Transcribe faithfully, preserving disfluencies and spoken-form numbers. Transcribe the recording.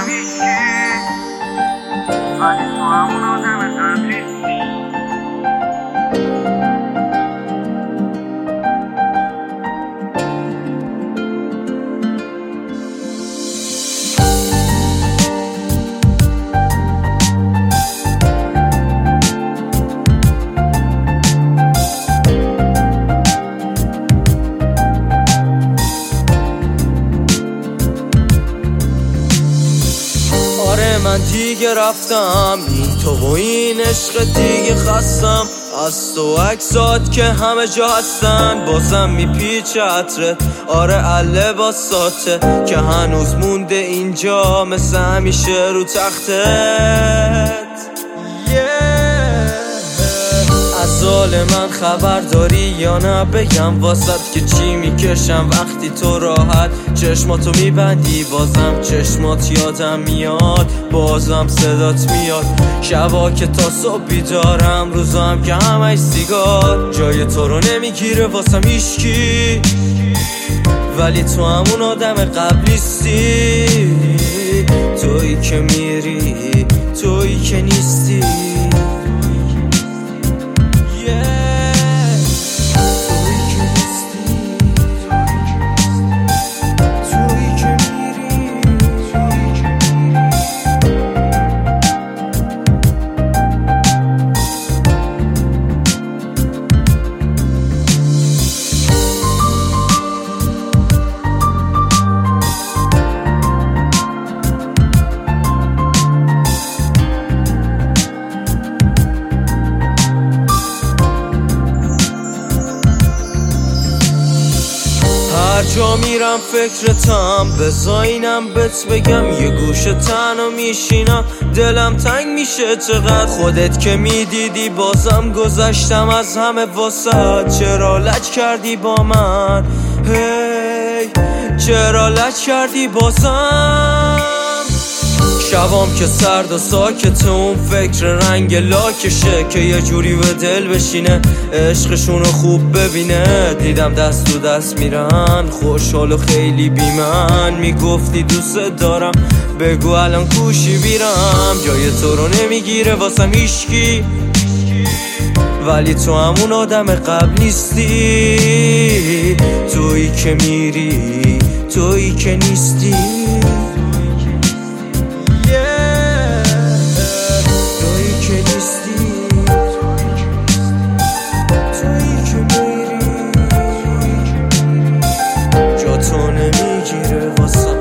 هیچی، ولی تو همون آدم قبلیستی. من دیگه رفتم، این تو و این عشق دیگه خستم از تو عکسات که همه جا هستن، بازم میپیچه عطرت. آره لباساته که هنوز مونده اینجا مثل همیشه رو تختت. از حال من خبر داری یا نه؟ بگم واسط که چی میکشم وقتی تو راحت چشماتو میبندی. بازم چشمات یادم میاد، بازم صدات میاد. شبا که تا صبح بیدارم، روزام که همش سیگار. جای تو رو نمیگیره واسم هیچکی، ولی تو همون آدم قبلیستی. تویی که میری، تویی که نیستی. هر جا میرم فکرتم، بزاینم بهت بگم یه گوشه تنها میشینم. دلم تنگ میشه چقدر خودت که میدیدی. بازم گذشتم از همه واسط، چرا لج کردی با من؟ هی چرا لج کردی بازم؟ شبام که سرد و ساکته، اون فکر رنگ لاکشه که یه جوری به دل بشینه، عشقشونو خوب ببینه. دیدم دست تو دست میرن، خوشحال و خیلی بی من. میگفتی دوست دارم، بگو الان کوشی بیرم. جای تو رو نمیگیره واسم هیچکی، ولی تو همون آدم قبل نیستی. تویی که میری، تویی که نیستی. تو نمیگیره واسه